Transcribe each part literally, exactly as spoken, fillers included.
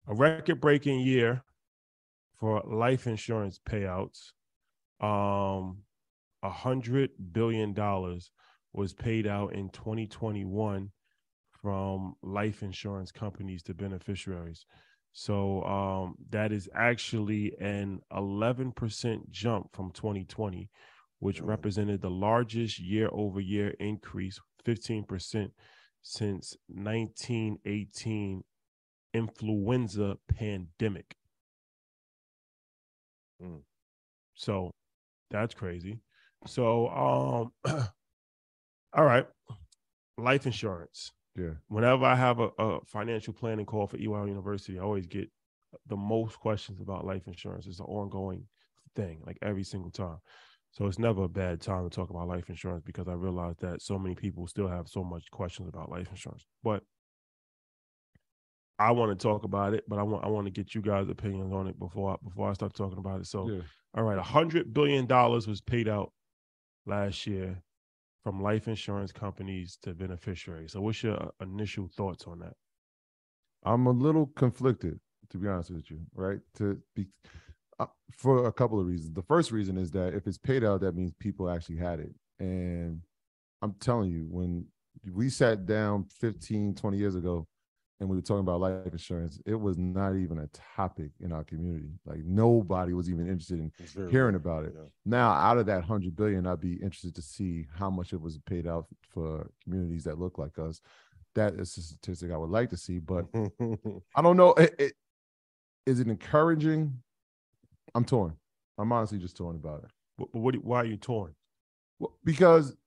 A record-breaking year for life insurance payouts. Um, a hundred billion dollars was paid out in twenty twenty-one from life insurance companies to beneficiaries. So um, that is actually an eleven percent jump from twenty twenty, which mm. represented the largest year-over-year increase, fifteen percent since nineteen eighteen influenza pandemic. Mm. So that's crazy. So, um, all right, life insurance. Yeah. Whenever I have a, a financial planning call for E Y L University, I always get the most questions about life insurance. It's an ongoing thing, like every single time. So it's never a bad time to talk about life insurance because I realize that so many people still have so much questions about life insurance. But I want to talk about it, but I want I want to get you guys' opinions on it before I, before I start talking about it. So, yeah. All right, one hundred billion dollars was paid out last year from life insurance companies to beneficiaries. So what's your initial thoughts on that? I'm a little conflicted, to be honest with you, right? To be uh, for a couple of reasons. The first reason is that if it's paid out, that means people actually had it. And I'm telling you, when we sat down fifteen, twenty years ago, and we were talking about life insurance, it was not even a topic in our community. Like nobody was even interested in hearing weird. about it. Yeah. Now, out of that one hundred billion dollars, I'd be interested to see how much it was paid out for communities that look like us. That is a statistic I would like to see, but I don't know. It, it, is it encouraging? I'm torn. I'm honestly just torn about it. But what, why are you torn? Well, because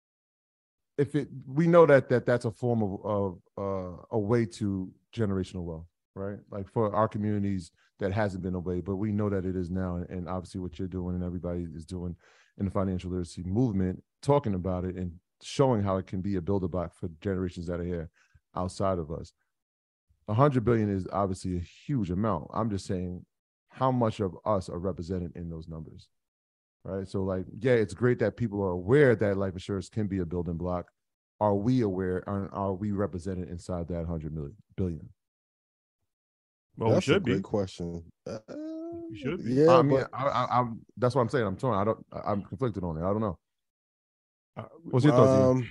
if it, we know that that that's a form of, of uh, a way to generational wealth, right? Like for our communities, that hasn't been a way, but we know that it is now. And obviously what you're doing and everybody is doing in the financial literacy movement, talking about it and showing how it can be a builder block for generations that are here outside of us. A hundred billion is obviously a huge amount. I'm just saying how much of us are represented in those numbers. Right. So like, yeah, it's great that people are aware that life insurance can be a building block. Are we aware? Are, are we represented inside that hundred million billion? Well, that's we should a great be. question. Uh, we should be. Yeah, I mean, but I, I, I'm. That's what I'm saying. I'm torn. I don't. I'm conflicted on it. I don't know. Uh, What's your thoughts? Um,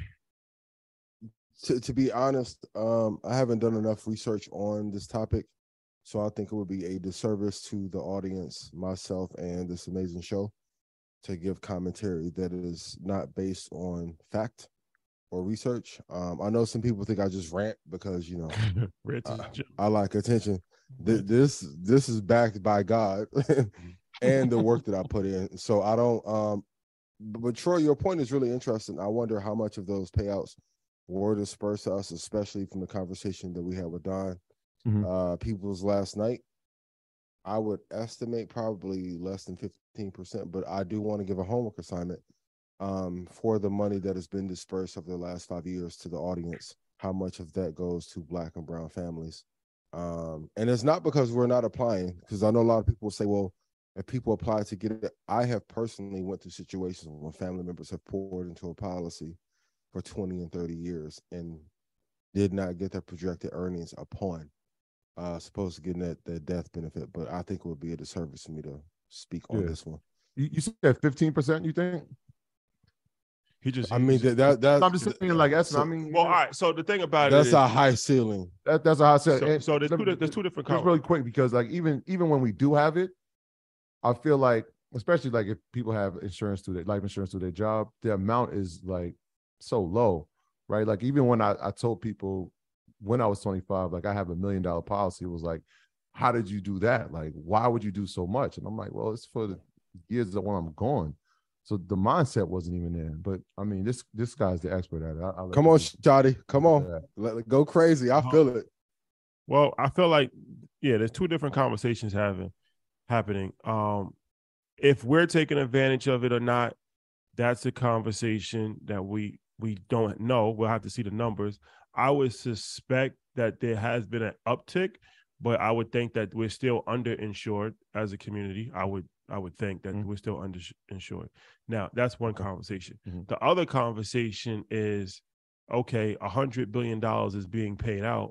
to to be honest, um, I haven't done enough research on this topic, so I think it would be a disservice to the audience, myself, and this amazing show to give commentary that is not based on fact or research. Um, I know some people think I just rant because, you know, I, I like attention. This, this this is backed by God and the work that I put in. So I don't, um, but Troy, your point is really interesting. I wonder how much of those payouts were dispersed to us, especially from the conversation that we had with Don mm-hmm. uh, Peoples last night. I would estimate probably less than fifteen percent, but I do want to give a homework assignment um, for the money that has been dispersed over the last five years to the audience, how much of that goes to Black and brown families. Um, and it's not because we're not applying, because I know a lot of people say, well, if people apply to get it, I have personally went through situations when family members have poured into a policy for twenty and thirty years and did not get their projected earnings upon Uh, supposed to get that, that death benefit, but I think it would be a disservice for me to speak on yeah. this one. You, you said fifteen percent, you think? He just, he I mean, just, that, that, I'm just saying, like, that's, so, I mean, well, all right. So the thing about that's it is, a high ceiling. That, that's a high ceiling. So, so there's, two, there's two different Just really quick, because, like, even even when we do have it, I feel like, especially, like, if people have insurance through their life insurance through their job, the amount is, like, so low, right? Like, even when I, I told people when I was twenty-five, like, I have a million dollar policy, it was like, how did you do that? Like, why would you do so much? And I'm like, well, it's for the years that when I'm gone. So the mindset wasn't even there. But I mean, this this guy's the expert at it. I, Come on, Shotty. Come on. Let it go crazy. I feel it. Well, I feel like, yeah, there's two different conversations having happening. Um, if we're taking advantage of it or not, that's a conversation that we we don't know. We'll have to see the numbers. I would suspect that there has been an uptick, but I would think that we're still underinsured as a community. I would I would think that mm-hmm. we're still underinsured. Now, that's one conversation. Mm-hmm. The other conversation is, okay, one hundred billion dollars is being paid out.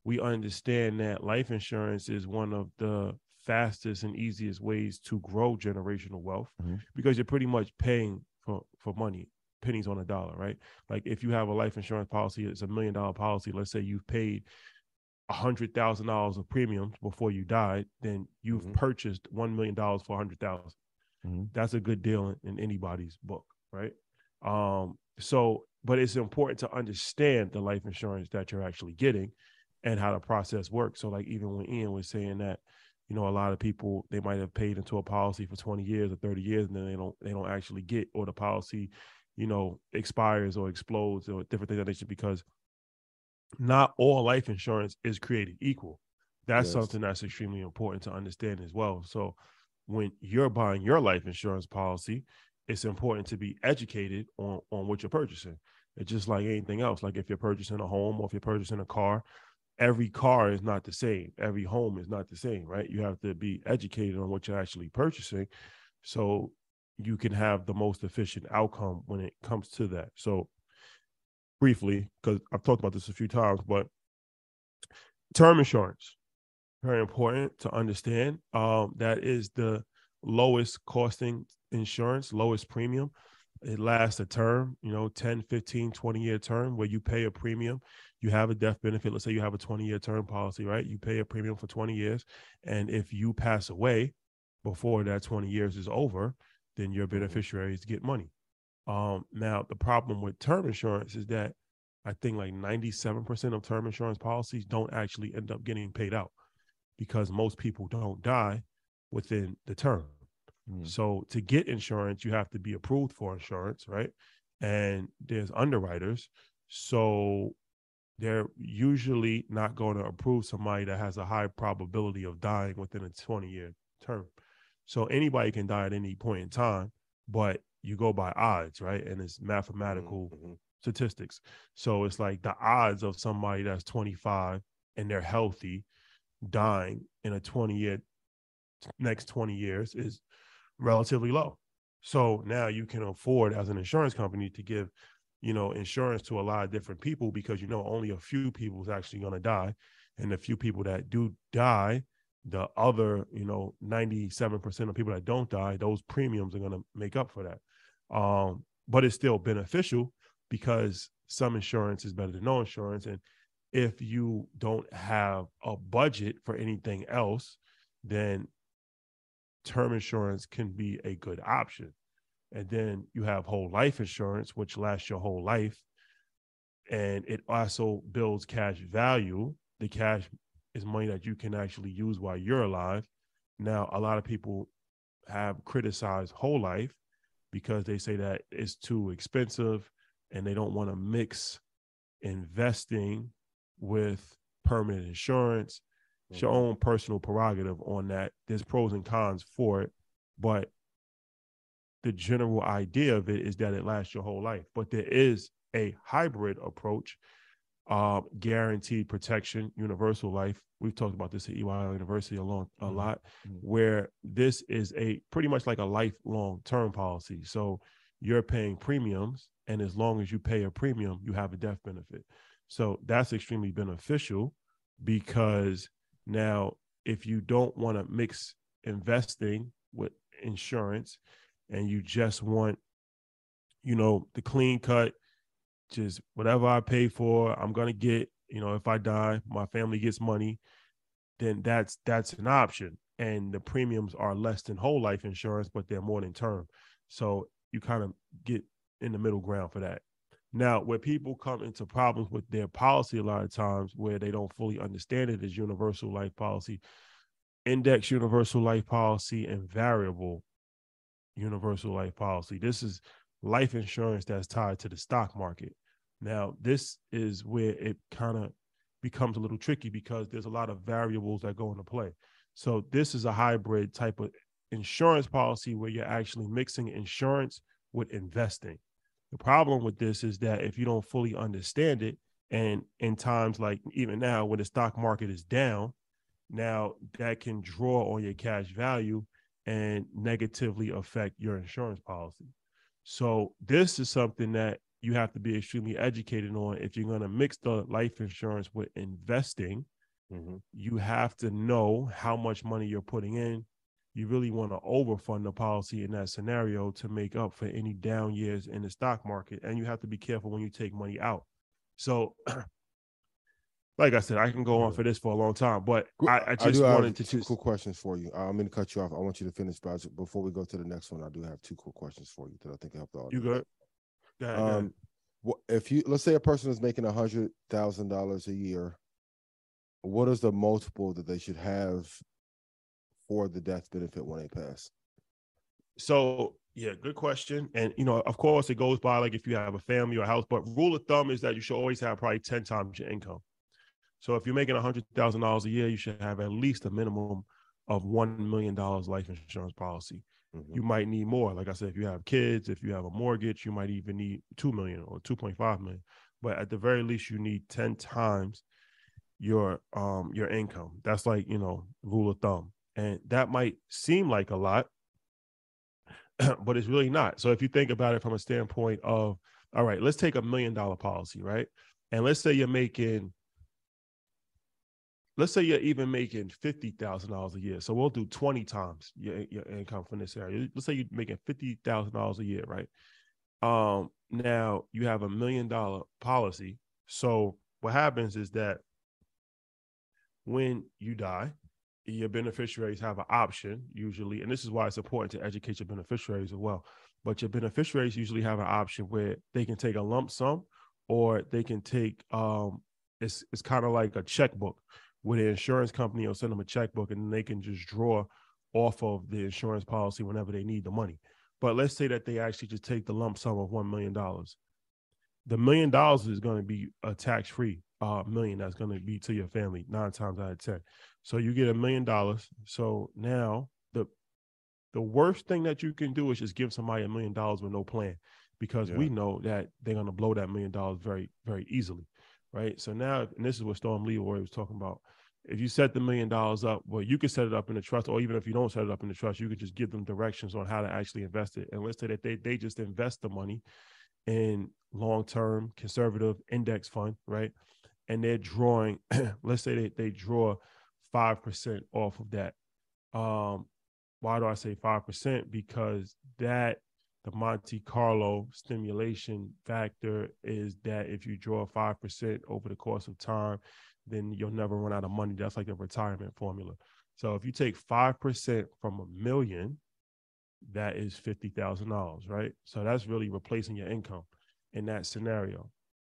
we understand that life insurance is one of the fastest and easiest ways to grow generational wealth mm-hmm. because you're pretty much paying for, for money, pennies on a dollar, right? Like if you have a life insurance policy, it's a million dollar policy. Let's say you've paid a hundred thousand dollars of premiums before you died, then you've mm-hmm. purchased one million dollars for a hundred thousand. Mm-hmm. That's a good deal in, in anybody's book, right? Um, so, but it's important to understand the life insurance that you're actually getting and how the process works. So, like even when Ian was saying that, you know, a lot of people, they might have paid into a policy for twenty years or thirty years, and then they don't they don't actually get, or the policy, you know, expires or explodes or different things like that because not all life insurance is created equal. That's yes. something that's extremely important to understand as well. So when you're buying your life insurance policy, it's important to be educated on, on what you're purchasing. It's just like anything else. Like if you're purchasing a home or if you're purchasing a car, every car is not the same. Every home is not the same, right? You have to be educated on what you're actually purchasing so you can have the most efficient outcome when it comes to that. So briefly, because I've talked about this a few times, but term insurance, very important to understand. Um, that is the lowest costing insurance, lowest premium. It lasts a term, you know, ten, fifteen, twenty year term where you pay a premium. You have a death benefit. Let's say you have a twenty year term policy, right? You pay a premium for twenty years. And if you pass away before that twenty years is over, then your beneficiaries get money. Um, now, the problem with term insurance is that I think like ninety-seven percent of term insurance policies don't actually end up getting paid out because most people don't die within the term. Mm. So to get insurance, you have to be approved for insurance, right? And there's underwriters. So they're usually not going to approve somebody that has a high probability of dying within a twenty year term. So anybody can die at any point in time, but you go by odds, right? And it's mathematical mm-hmm. statistics. So it's like the odds of somebody that's twenty-five and they're healthy dying in a twenty year, next twenty years is relatively low. So now you can afford as an insurance company to give, you know, insurance to a lot of different people because, you know, only a few people is actually going to die. And the few people that do die, the other, you know, ninety-seven percent of people that don't die, those premiums are going to make up for that. Um, but it's still beneficial because some insurance is better than no insurance. And if you don't have a budget for anything else, then term insurance can be a good option. And then you have whole life insurance, which lasts your whole life. And it also builds cash value. The cash is money that you can actually use while you're alive. Now, a lot of people have criticized whole life because they say that it's too expensive and they don't want to mix investing with permanent insurance. Mm-hmm. It's your own personal prerogative on that. There's pros and cons for it, but the general idea of it is that it lasts your whole life. But there is a hybrid approach, uh, guaranteed protection, universal life. We've talked about this at E Y L University a, long, a mm-hmm. lot, mm-hmm. where this is a pretty much like a lifelong term policy. So you're paying premiums, and as long as you pay a premium, you have a death benefit. So that's extremely beneficial because now if you don't want to mix investing with insurance and you just want, you know, the clean cut, just whatever I pay for, I'm going to get, you know, if I die, my family gets money, then that's that's an option. And the premiums are less than whole life insurance, but they're more than term. So you kind of get in the middle ground for that. Now, where people come into problems with their policy a lot of times where they don't fully understand it is universal life policy, index universal life policy, and variable universal life policy. This is life insurance that's tied to the stock market. Now, this is where it kind of becomes a little tricky because there's a lot of variables that go into play. So this is a hybrid type of insurance policy where you're actually mixing insurance with investing. The problem with this is that if you don't fully understand it, and in times like even now when the stock market is down, now that can draw on your cash value and negatively affect your insurance policy. So this is something that you have to be extremely educated on if you're going to mix the life insurance with investing, Mm-hmm. You have to know how much money you're putting in. You really want to overfund the policy in that scenario to make up for any down years in the stock market. And you have to be careful when you take money out. So, like I said, I can go on for this for a long time, but I, I just I do wanted have to two just... cool questions for you. I'm going to cut you off. I want you to finish, but before we go to the next one, I do have two cool questions for you that I think help the audience. You good? Go ahead, go um, ahead. If you, let's say a person is making a hundred thousand dollars a year, what is the multiple that they should have for the death benefit when they pass? So, yeah, good question. And, you know, of course, it goes by like if you have a family or a house, but rule of thumb is that you should always have probably ten times your income. So if you're making one hundred thousand dollars a year, you should have at least a minimum of one million dollars life insurance policy. Mm-hmm. You might need more. Like I said, if you have kids, if you have a mortgage, you might even need two million dollars or two point five million dollars. But at the very least, you need ten times your um your income. That's like, you know, rule of thumb. And that might seem like a lot, but it's really not. So if you think about it from a standpoint of, all right, let's take a million dollar policy, right? And let's say you're making, let's say you're even making fifty thousand dollars a year. So we'll do twenty times your, your income from this area. Let's say you're making fifty thousand dollars a year, right? Um, now you have a million dollar policy. So what happens is that when you die, your beneficiaries have an option usually, and this is why it's important to educate your beneficiaries as well. But your beneficiaries usually have an option where they can take a lump sum, or they can take, um, it's it's kind of like a checkbook where the insurance company will send them a checkbook and they can just draw off of the insurance policy whenever they need the money. But let's say that they actually just take the lump sum of one million dollars. The million dollars is going to be a tax-free uh, million that's going to be to your family nine times out of ten. So you get a million dollars. So now the the worst thing that you can do is just give somebody a million dollars with no plan, because yeah. we know that they're going to blow that million dollars very, very easily, right? So now, and this is what Storm Leroy was talking about. If you set the million dollars up, well, you can set it up in a trust, or even if you don't set it up in the trust, you could just give them directions on how to actually invest it. And let's say that they they just invest the money in long-term conservative index fund, right? And they're drawing, let's say they, they draw five percent off of that. Um, why do I say five percent? Because that, the Monte Carlo stimulation factor is that if you draw five percent over the course of time, then you'll never run out of money. That's like a retirement formula. So if you take five percent from a million, that is fifty thousand dollars, right? So that's really replacing your income in that scenario.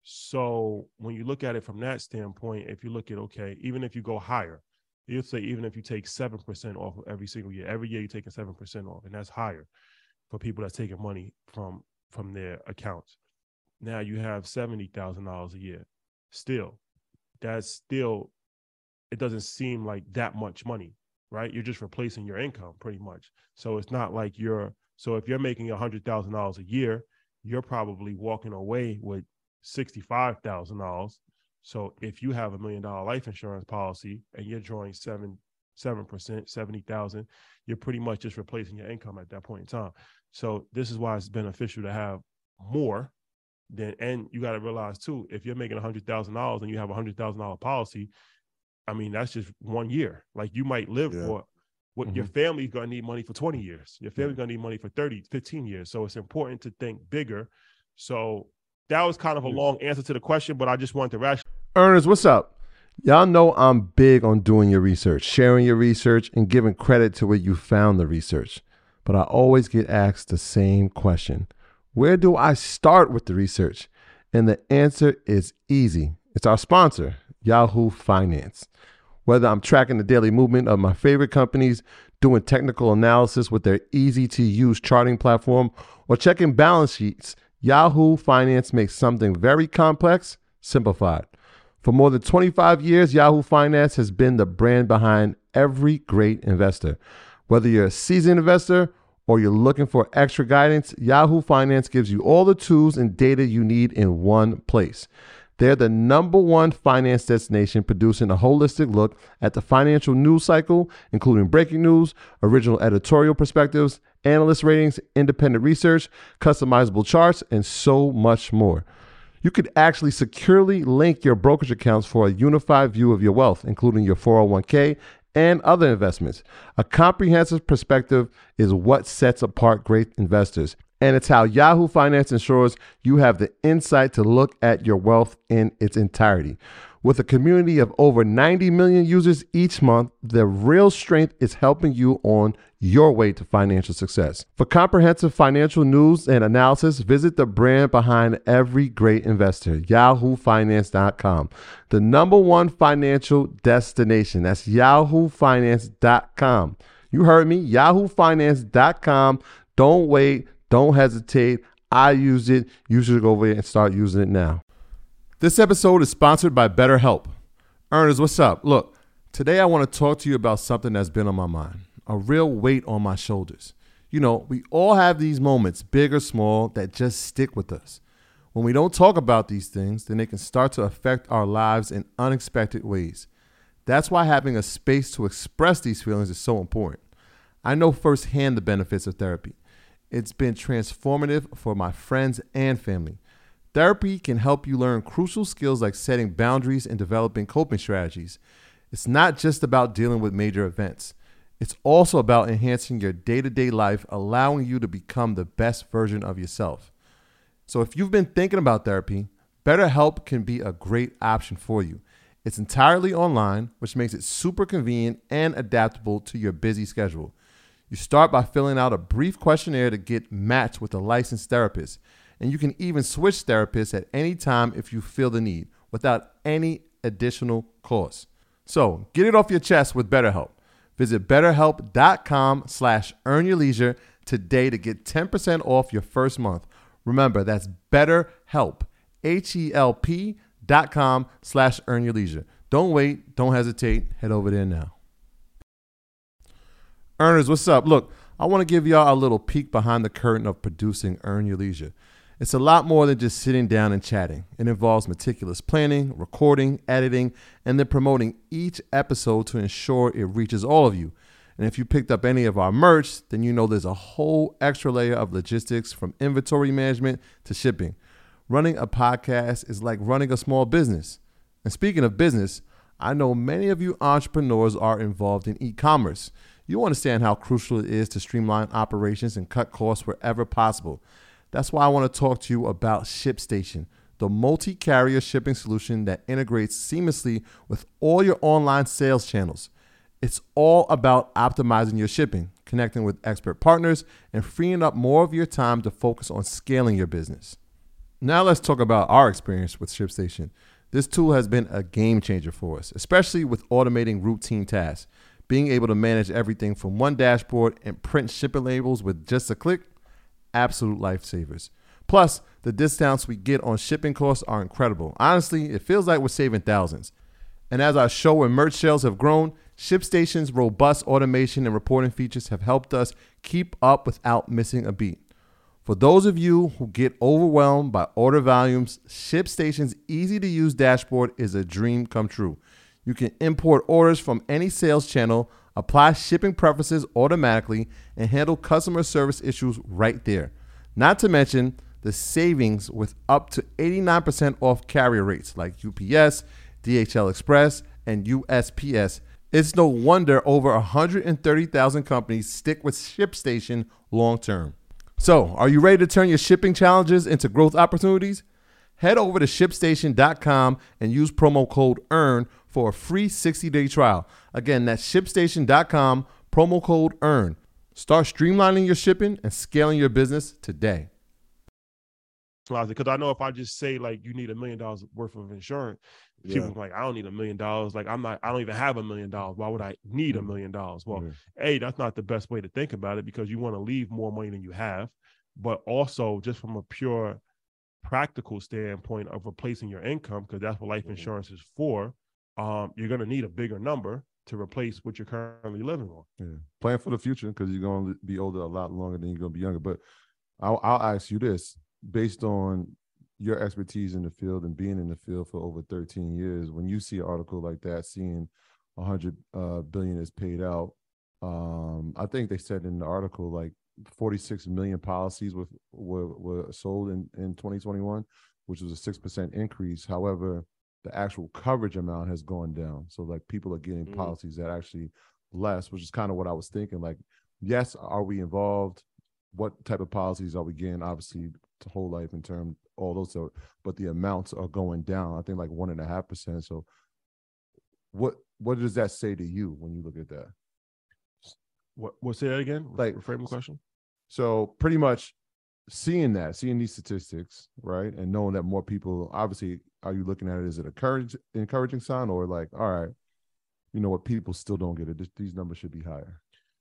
So when you look at it from that standpoint, if you look at, okay, even if you go higher, you'll say even if you take seven percent off of every single year, every year you're taking seven percent off, and that's higher for people that's taking money from, from their accounts. Now you have seventy thousand dollars a year. Still, that's still, it doesn't seem like that much money, right? You're just replacing your income pretty much. So it's not like you're, so if you're making one hundred thousand dollars a year, you're probably walking away with sixty-five thousand dollars. So if you have a million dollar life insurance policy and you're drawing seven, seven percent, seventy thousand, you're pretty much just replacing your income at that point in time. So this is why it's beneficial to have more than, and you got to realize too, if you're making one hundred thousand dollars and you have a one hundred thousand dollars policy, I mean, that's just one year. Like you might live yeah. for what mm-hmm. your family's going to need money for twenty years. Your family's going to need money for thirty, fifteen years. So it's important to think bigger. So that was kind of a long answer to the question, but I just wanted to rationalize. Earners, what's up? Y'all know I'm big on doing your research, sharing your research, and giving credit to where you found the research. But I always get asked the same question. Where do I start with the research? And the answer is easy. It's our sponsor, Yahoo Finance. Whether I'm tracking the daily movement of my favorite companies, doing technical analysis with their easy-to-use charting platform, or checking balance sheets, Yahoo Finance makes something very complex simplified. For more than twenty-five years, Yahoo Finance has been the brand behind every great investor. Whether you're a seasoned investor or you're looking for extra guidance, Yahoo Finance gives you all the tools and data you need in one place. They're the number one finance destination, producing a holistic look at the financial news cycle, including breaking news, original editorial perspectives, analyst ratings, independent research, customizable charts, and so much more. You could actually securely link your brokerage accounts for a unified view of your wealth, including your four oh one k and other investments. A comprehensive perspective is what sets apart great investors, and it's how Yahoo Finance ensures you have the insight to look at your wealth in its entirety. With a community of over ninety million users each month, the real strength is helping you on your way to financial success. For comprehensive financial news and analysis, visit the brand behind every great investor, yahoo finance dot com, the number one financial destination. That's yahoo finance dot com. You heard me, yahoo finance dot com. Don't wait, don't hesitate. I use it. You should go over there and start using it now. This episode is sponsored by BetterHelp. Earners, what's up? Look, today I want to talk to you about something that's been on my mind, a real weight on my shoulders. You know, we all have these moments, big or small, that just stick with us. When we don't talk about these things, then they can start to affect our lives in unexpected ways. That's why having a space to express these feelings is so important. I know firsthand the benefits of therapy. It's been transformative for my friends and family. Therapy can help you learn crucial skills like setting boundaries and developing coping strategies. It's not just about dealing with major events. It's also about enhancing your day-to-day life, allowing you to become the best version of yourself. So if you've been thinking about therapy, BetterHelp can be a great option for you. It's entirely online, which makes it super convenient and adaptable to your busy schedule. You start by filling out a brief questionnaire to get matched with a licensed therapist. And you can even switch therapists at any time if you feel the need, without any additional cost. So get it off your chest with BetterHelp. Visit betterhelp.com slash earn your leisure today to get ten percent off your first month. Remember, that's BetterHelp, H-E-L-P dot com slash earn your leisure. Don't wait. Don't hesitate. Head over there now. Earners, what's up? Look, I want to give y'all a little peek behind the curtain of producing Earn Your Leisure. It's a lot more than just sitting down and chatting. It involves meticulous planning, recording, editing, and then promoting each episode to ensure it reaches all of you. And if you picked up any of our merch, then you know there's a whole extra layer of logistics, from inventory management to shipping. Running a podcast is like running a small business. And speaking of business, I know many of you entrepreneurs are involved in e-commerce. You understand how crucial it is to streamline operations and cut costs wherever possible. That's why I want to talk to you about ShipStation, the multi-carrier shipping solution that integrates seamlessly with all your online sales channels. It's all about optimizing your shipping, connecting with expert partners, and freeing up more of your time to focus on scaling your business. Now let's talk about our experience with ShipStation. This tool has been a game changer for us, especially with automating routine tasks. Being able to manage everything from one dashboard and print shipping labels with just a click, absolute lifesavers. Plus, the discounts we get on shipping costs are incredible. Honestly, it feels like we're saving thousands. And as our show and merch sales have grown, ShipStation's robust automation and reporting features have helped us keep up without missing a beat. For those of you who get overwhelmed by order volumes, ShipStation's easy-to-use dashboard is a dream come true. You can import orders from any sales channel, apply shipping preferences automatically, and handle customer service issues right there. Not to mention the savings with up to eighty-nine percent off carrier rates like U P S, D H L Express, and U S P S. It's no wonder over one hundred thirty thousand companies stick with ShipStation long term. So, are you ready to turn your shipping challenges into growth opportunities? Head over to ship station dot com and use promo code EARN for a free sixty-day trial. Again, that's ship station dot com, promo code EARN. Start streamlining your shipping and scaling your business today. Because I know if I just say, like, you need a million dollars worth of insurance, Yeah. people are like, I don't need a million dollars. Like, I'm not, I don't even have a million dollars. Why would I need a million dollars? Well, Mhm. A, that's not the best way to think about it, because you want to leave more money than you have. But also, just from a pure practical standpoint of replacing your income, because that's what life insurance is for, um, you're going to need a bigger number to replace what you're currently living on. Yeah. Plan for the future, because you're going to be older a lot longer than you're going to be younger. But I'll, I'll ask you this, based on your expertise in the field and being in the field for over thirteen years, when you see an article like that, seeing one hundred uh, billion is paid out, um, I think they said in the article like forty-six million policies with, were, were sold in, in twenty twenty-one. which was a six percent increase. However, the actual coverage amount has gone down. So like people are getting Mm. policies that actually less, which is kind of what I was thinking. Like, yes, are we involved? What type of policies are we getting? Obviously, the whole life in term, all those, so, but the amounts are going down. I think like one and a half percent. So, what what does that say to you when you look at that? What? What? Say that again. Like, Reframe the question. So pretty much seeing that, seeing these statistics, right, and knowing that more people, obviously, are you looking at it as an encourage, encouraging sign, or like, all right, you know what, people still don't get it. This, these numbers should be higher.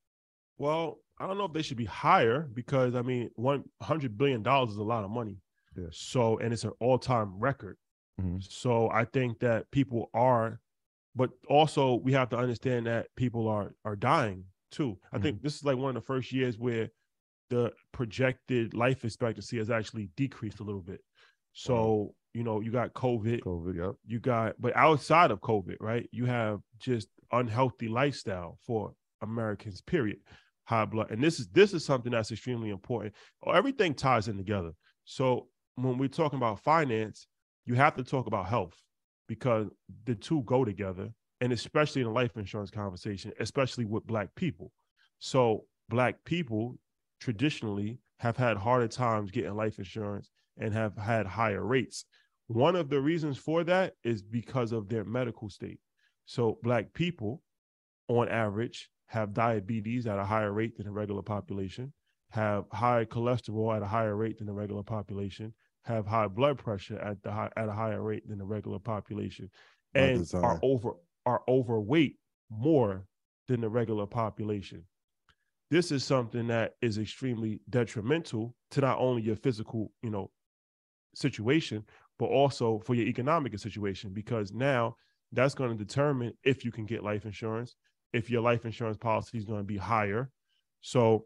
Well, I don't know if they should be higher because I mean, one hundred billion dollars is a lot of money. Yeah. So, and it's an all-time record. Mm-hmm. So I think that people are, but also we have to understand that people are are dying too. I mm-hmm. think this is like one of the first years where the projected life expectancy has actually decreased a little bit. So, wow. you know, you got COVID, COVID, yep. You got, but outside of COVID, right, you have just unhealthy lifestyle for Americans, period. High blood. And this is, this is something that's extremely important. Everything ties in together. So when we're talking about finance, you have to talk about health because the two go together. And especially in the life insurance conversation, especially with Black people. So Black people traditionally have had harder times getting life insurance and have had higher rates. One of the reasons for that is because of their medical state. So Black people, on average, have diabetes at a higher rate than the regular population, have high cholesterol at a higher rate than the regular population, have high blood pressure at the high, at a higher rate than the regular population, and are over are overweight more than the regular population. This is something that is extremely detrimental to not only your physical, you know, situation, but also for your economic situation, because now that's going to determine if you can get life insurance, if your life insurance policy is going to be higher. So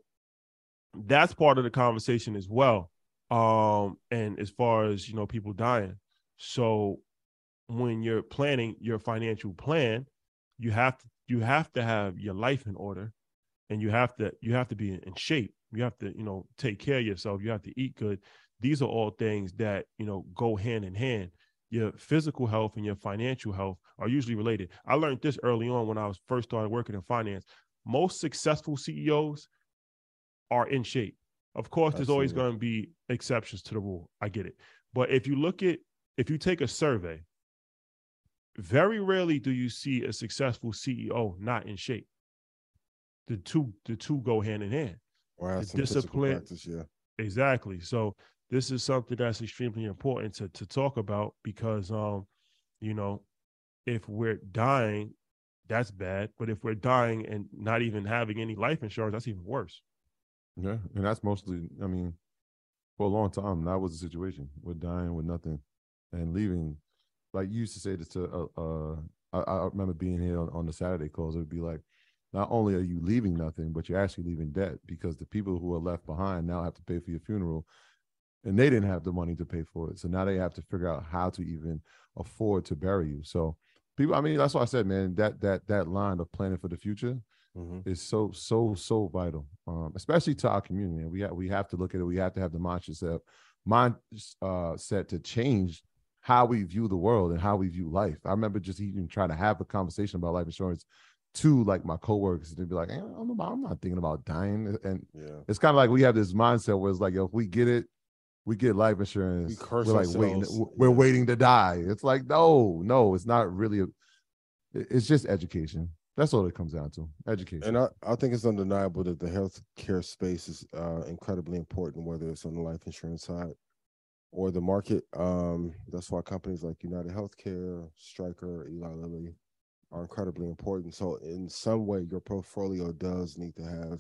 that's part of the conversation as well. Um, and as far as, you know, people dying. So when you're planning your financial plan, you have to you have to have your life in order, and you have to you have to be in shape. You have to, you know, take care of yourself. You have to eat good. These are all things that, you know, go hand in hand. Your physical health and your financial health are usually related. I learned this early on when I was first started working in finance. Most successful C E Os are in shape. Of course, there's always going to be exceptions to the rule. I get it. But if you look at, if you take a survey, very rarely do you see a successful C E O not in shape. The two, the two go hand in hand. Or have the some discipline, practice, yeah. Exactly. So this is something that's extremely important to to talk about because, um, you know, if we're dying, that's bad. But if we're dying and not even having any life insurance, that's even worse. Yeah, and that's mostly, I mean, for a long time, that was the situation. We're dying with nothing and leaving. Like you used to say this to, uh, uh I, I remember being here on, on the Saturday calls. It would be like, not only are you leaving nothing, but you're actually leaving debt because the people who are left behind now have to pay for your funeral, and they didn't have the money to pay for it. So now they have to figure out how to even afford to bury you. So people, I mean, that's why I said, man, that that that line of planning for the future mm-hmm. is so so so vital, um, especially to our community. And we have we have to look at it. We have to have the mindset mind uh, set to change how we view the world and how we view life. I remember just even trying to have a conversation about life insurance to like my coworkers, and they'd be like, hey, I'm, about, I'm not thinking about dying. And yeah. It's kind of like we have this mindset where it's like, yo, if we get it, we get life insurance. We curse we're like ourselves. waiting, we're yeah. waiting to die. It's like, no, no, it's not really. A, it's just education. That's all it comes down to, education. And I, I think it's undeniable that the healthcare space is uh, incredibly important, whether it's on the life insurance side or the market. Um, that's why companies like United Healthcare, Stryker, Eli Lilly are incredibly important. So in some way, your portfolio does need to have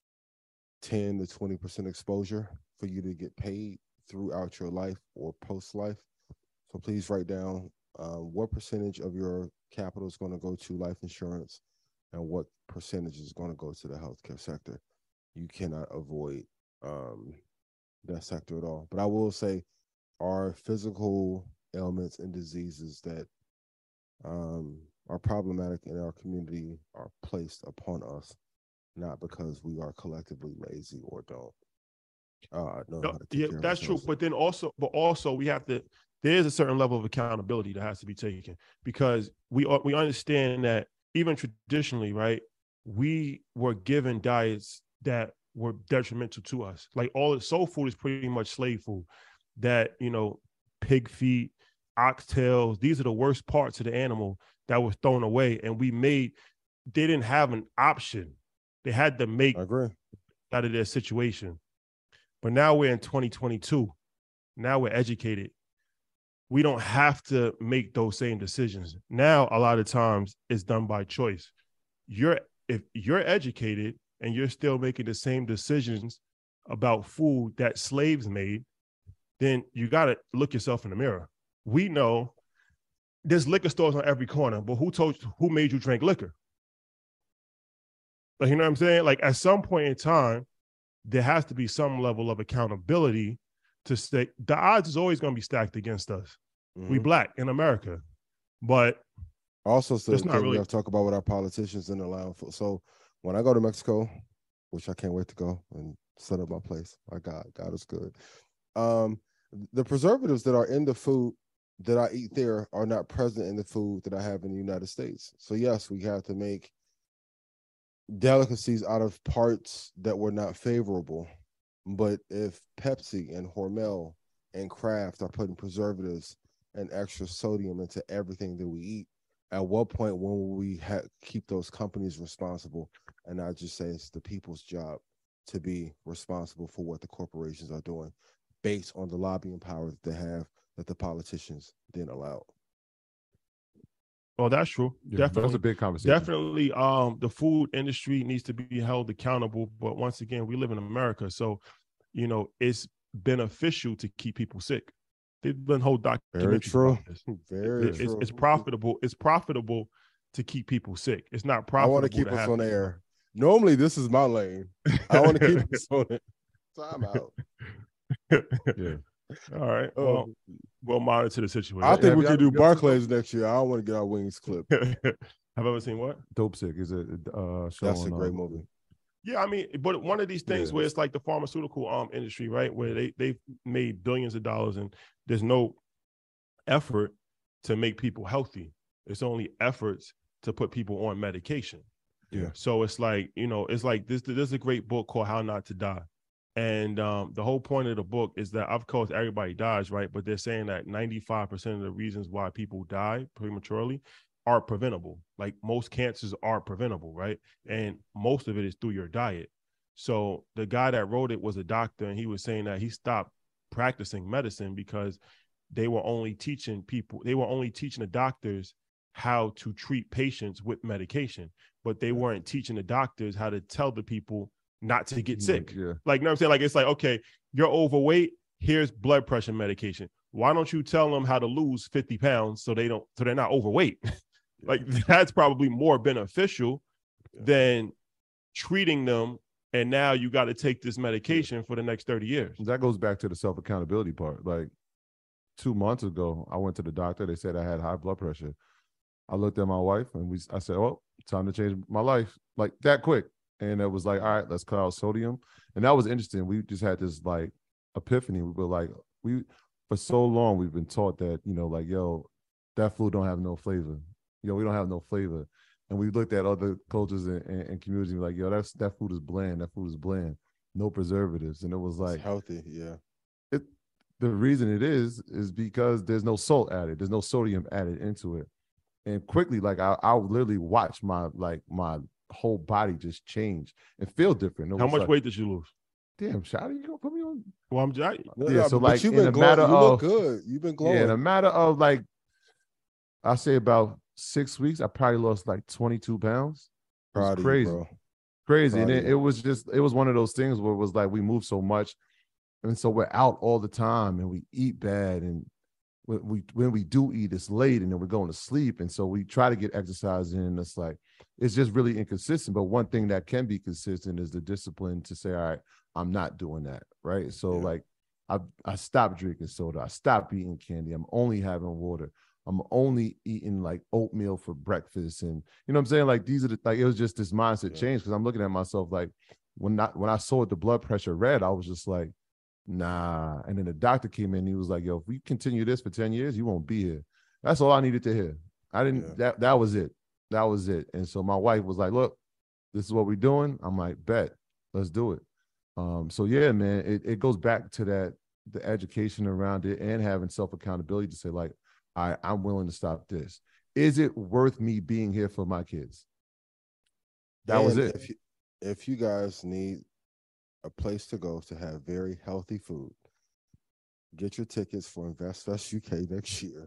ten to twenty percent exposure for you to get paid throughout your life or post-life. So please write down uh, what percentage of your capital is going to go to life insurance and what percentage is going to go to the healthcare sector. You cannot avoid um, that sector at all. But I will say our physical ailments and diseases that um, are problematic in our community are placed upon us, not because we are collectively lazy or don't. Oh, I know No, how to take yeah, care of that's true. ourselves. But then also, but also we have to. There's a certain level of accountability that has to be taken because we are, we understand that even traditionally, right, we were given diets that were detrimental to us. Like all soul food is pretty much slave food. That you know, pig feet, oxtails. These are the worst parts of the animal that was thrown away, and we made. They didn't have an option. They had to make I agree. out of their situation. But now we're in twenty twenty-two. Now we're educated. We don't have to make those same decisions. Now, a lot of times it's done by choice. You're if you're educated and you're still making the same decisions about food that slaves made, then you got to look yourself in the mirror. We know there's liquor stores on every corner, but who told you, who made you drink liquor? Like, you know what I'm saying? Like at some point in time, there has to be some level of accountability to stay. The odds is always going to be stacked against us. Mm-hmm. We black in America, but also so not really. We have to talk about what our politicians in allowing for. So when I go to Mexico, which I can't wait to go and set up my place. My God, God is good. Um, the preservatives that are in the food that I eat there are not present in the food that I have in the United States. So yes, we have to make delicacies out of parts that were not favorable. But if Pepsi and Hormel and Kraft are putting preservatives and extra sodium into everything that we eat, at what point will we ha- keep those companies responsible and not just say it's the people's job to be responsible for what the corporations are doing based on the lobbying power that they have that the politicians then allow? Oh, that's true. Yeah, definitely, that's a big conversation. Definitely, um, the food industry needs to be held accountable. But once again, we live in America, so you know it's beneficial to keep people sick. They've been whole documentaries. Very true. About this. Very it, true. It's, it's profitable. It's profitable to keep people sick. It's not profitable. I want to keep to us have on the air. Normally, this is my lane. I want to keep us on it. Time out. Yeah. All right. Well, oh. we'll monitor the situation. I think Have we could do Barclays next year. I don't want to get our wings clipped. Have I ever seen what? Dope Sick is a uh, show. That's on, a great um, movie. Yeah, I mean, but one of these things yeah. where it's like the pharmaceutical um industry, right, where they they've made billions of dollars and there's no effort to make people healthy. It's only efforts to put people on medication. Yeah. So it's like, you know, it's like this. There's a great book called How Not to Die. And um, the whole point of the book is that, of course, everybody dies, right? But they're saying that ninety-five percent of the reasons why people die prematurely are preventable. Like most cancers are preventable, right? And most of it is through your diet. So the guy that wrote it was a doctor, and he was saying that he stopped practicing medicine because they were only teaching people, they were only teaching the doctors how to treat patients with medication, but they weren't teaching the doctors how to tell the people not to get sick. Yeah. Like, you know what I'm saying? Like, it's like, okay, you're overweight. Here's blood pressure medication. Why don't you tell them how to lose fifty pounds so they don't, so they're not overweight? Like, that's probably more beneficial yeah. than treating them. And now you got to take this medication yeah. for the next thirty years. That goes back to the self-accountability part. Like two months ago, I went to the doctor. They said I had high blood pressure. I looked at my wife and we, I said, oh, time to change my life. Like that quick. And it was like, all right, let's cut out sodium. And that was interesting. We just had this like epiphany. We were like, we, for so long, we've been taught that, you know, like, yo, that food don't have no flavor. Yo, we don't have no flavor. And we looked at other cultures and, and, and communities like, yo, that's, that food is bland. That food is bland. No preservatives. And it was like. It's healthy, yeah. It, the reason it is, is because there's no salt added. There's no sodium added into it. And quickly, like, I, I would literally watch my, like, my whole body just change and feel different. How much like, weight did you lose? Damn, Shotty, you gonna put me on? Well, I'm just, yeah. yeah so like, you've in been a glowing. matter you of, look good. You've been glowing. Yeah, in a matter of like, I say about six weeks, I probably lost like twenty-two pounds. It was Proud crazy, of you, bro. crazy. Proud and of it, you. it was just, it was one of those things where it was like we move so much, and so we're out all the time, and we eat bad, and when we when we do eat, it's late, and then we're going to sleep, and so we try to get exercise in. And it's like it's just really inconsistent. But one thing that can be consistent is the discipline to say, all right, I'm not doing that, right? So yeah. like I I stopped drinking soda, I stopped eating candy, I'm only having water, I'm only eating like oatmeal for breakfast, and you know what I'm saying? Like these are the like it was just this mindset yeah. change because I'm looking at myself like when I when I saw the blood pressure red, I was just like, nah. And then the doctor came in and he was like, yo, if we continue this for ten years, you won't be here. That's all I needed to hear. I didn't, yeah. that, that was it. That was it. And so my wife was like, look, this is what we're doing. I'm like, bet, let's do it. Um, so yeah, man, it, it goes back to that, the education around it and having self-accountability to say like, I, I'm willing to stop this. Is it worth me being here for my kids? That and was it. If you, if you guys need a place to go to have very healthy food, get your tickets for InvestFest U K next year.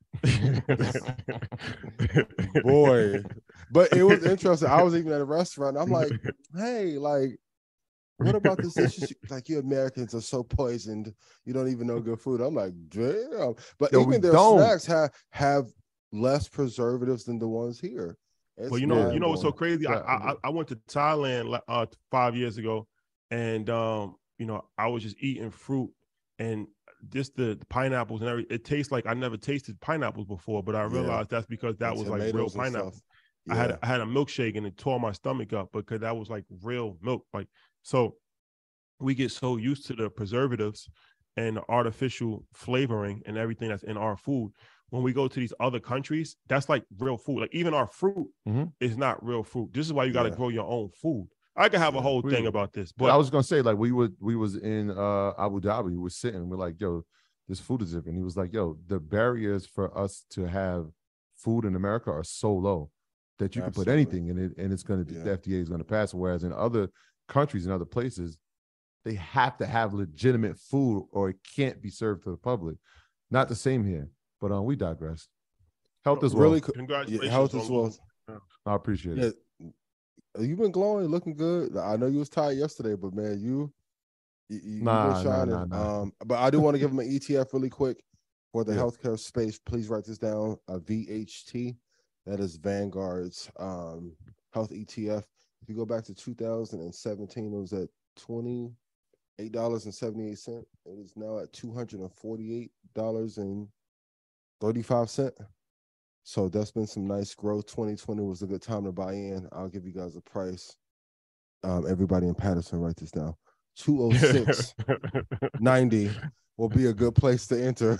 Boy, but it was interesting. I was even at a restaurant. I'm like, hey, like, what about this issue? Like, you Americans are so poisoned, you don't even know good food. I'm like, damn. But Yo, even their don't. snacks have have less preservatives than the ones here. It's well, you know, you know what's so crazy? Yeah. I, I I went to Thailand uh, five years ago, and um, you know, I was just eating fruit and just the, the pineapples and everything. It tastes like I never tasted pineapples before, but I realized yeah. that's because that and was like real pineapple. Yeah. I had I had a milkshake and it tore my stomach up because that was like real milk. Like, so we get so used to the preservatives and the artificial flavoring and everything that's in our food. When we go to these other countries, that's like real food. Like even our fruit mm-hmm. is not real fruit. This is why you got to yeah. grow your own food. I could have a whole we, thing about this, but I was gonna say, like, we would we was in uh Abu Dhabi, we were sitting, we're like, yo, this food is different. He was like, yo, the barriers for us to have food in America are so low that you Absolutely. can put anything in it and it's gonna yeah. the F D A is gonna pass. Whereas in other countries and other places, they have to have legitimate food or it can't be served to the public. Not the same here. But um, we digress. Health as well. Really, congratulations. Yeah, health as well. I appreciate yeah. it. You've been glowing, looking good. I know you was tired yesterday, but man, you, you you've nah, been shining. Nah, nah, nah. Um, but I do want to give them an E T F really quick for the yeah. healthcare space. Please write this down. A V H T, that is Vanguard's um health E T F. If you go back to two thousand seventeen, it was at twenty-eight dollars and seventy-eight cents. It is now at two hundred forty-eight dollars and thirty-five cents. So that's been some nice growth. twenty twenty was a good time to buy in. I'll give you guys a price. Um, everybody in Patterson, write this down. two oh six ninety will be a good place to enter.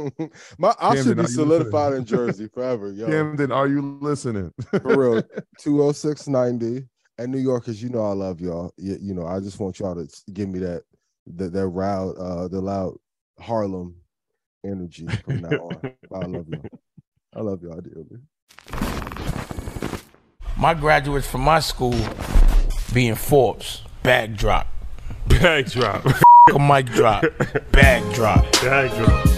My I Camden, should be solidified in Jersey forever, yo. Camden, are you listening? For real. two oh six ninety. And New Yorkers, you know I love y'all. You, you know, I just want y'all to give me that that that loud, uh, the loud Harlem energy from now on. I love y'all. I love y'all dearly. My graduates from my school being Forbes, bag drop. Bag drop. A mic drop. Bag drop. Bag drop.